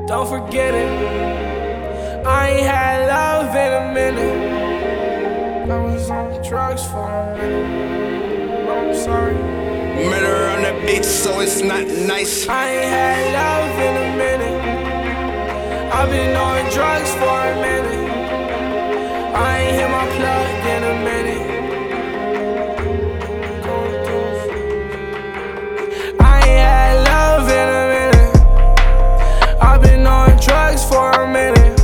don't forget it. I ain't had love in a minute. I was on drugs for a minute. I'm sorry. Murder on the beach, so it's not nice. I ain't had love in a minute. I've been on drugs for a minute. I ain't hit my plug in a minute. I ain't had love in a minute. I've been on drugs for a minute.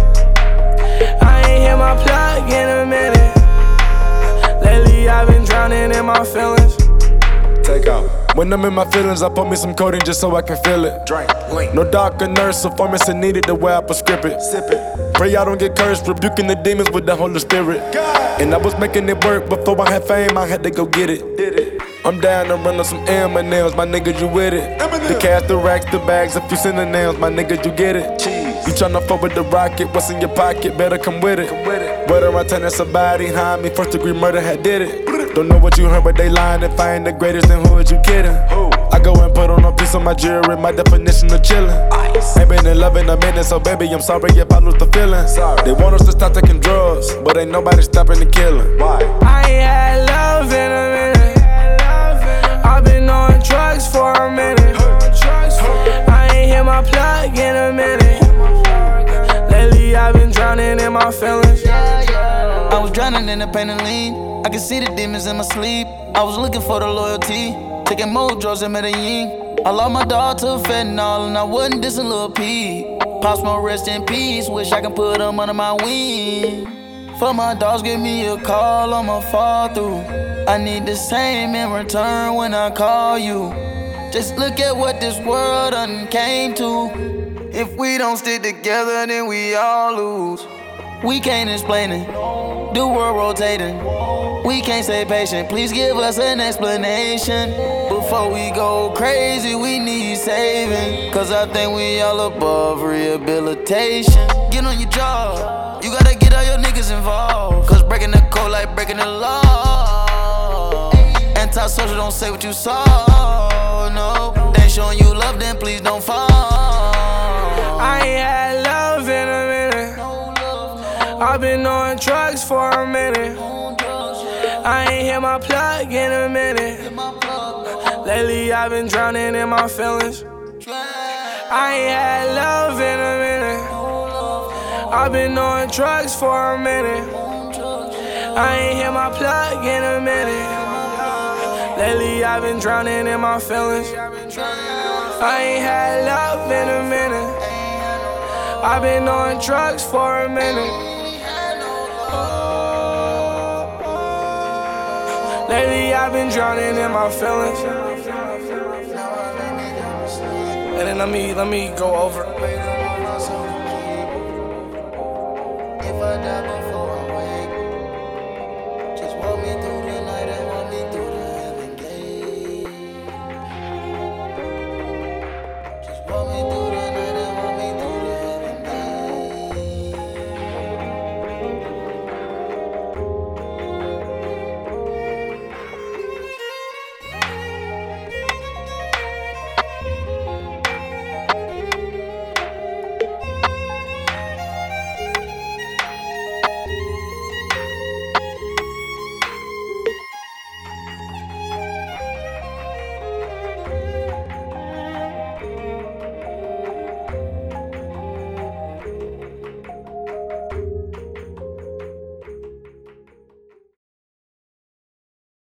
I ain't hit my plug in a minute. Lately I've been drowning in my feelings. Take out. When I'm in my feelings, I put me some codeine just so I can feel it. Drink, link. No doctor, nurse, or pharmacy needed the way I prescribe it. Sip it. Pray I don't get cursed, rebuking the demons with the Holy Spirit. God. And I was making it work before I had fame, I had to go get it. Did it. I'm down to run on some M&Ms, my nigga, you with it. The cash, the racks, the bags, a few synonyms, my nigga, you get it. Cheese. You tryna fuck with the rocket, what's in your pocket, better come with it. Whether I turn somebody behind me, first degree murder had did it. Don't know what you heard, but they lying. If I ain't the greatest, then who is you kidding? I go and put on a piece of my jewelry, my definition of chillin'. Ain't been in love in a minute, so baby, I'm sorry if I lose the feeling. They want us to stop taking drugs, but ain't nobody stopping the killing. Why? I ain't had love in a minute. I've been on drugs for a minute. I ain't hit my plug in a minute. Lately I've been drowning in my feelings. I was drowning in the pain and lean. I could see the demons in my sleep. I was looking for the loyalty, taking more drugs in Medellin. I lost my dog to fentanyl and I wasn't dissing Lil P. Pop Smoke, rest in peace, wish I could put him under my wing. For my dogs, give me a call, I'ma fall through. I need the same in return when I call you. Just look at what this world done came to. If we don't stick together, then we all lose. We can't explain it, the world rotating. We can't stay patient, please give us an explanation. Before we go crazy, we need saving. Cause I think we all above rehabilitation. Get on your job, you gotta get all your niggas involved. Cause breaking the code like breaking the law. Antisocial, don't say what you saw, no. They ain't showing you love, then please don't fall. I ain't had love in a minute. I've been on drugs for a minute. I ain't hit my plug in a minute. Lately I've been drowning in my feelings. I ain't had love in a minute. I've been on drugs for a minute. I ain't hit my plug in a minute. Lately I've been drowning in my feelings. I ain't had love in a minute. I've been on drugs for a minute. Lately I've been drowning in my feelings. And then let me go over.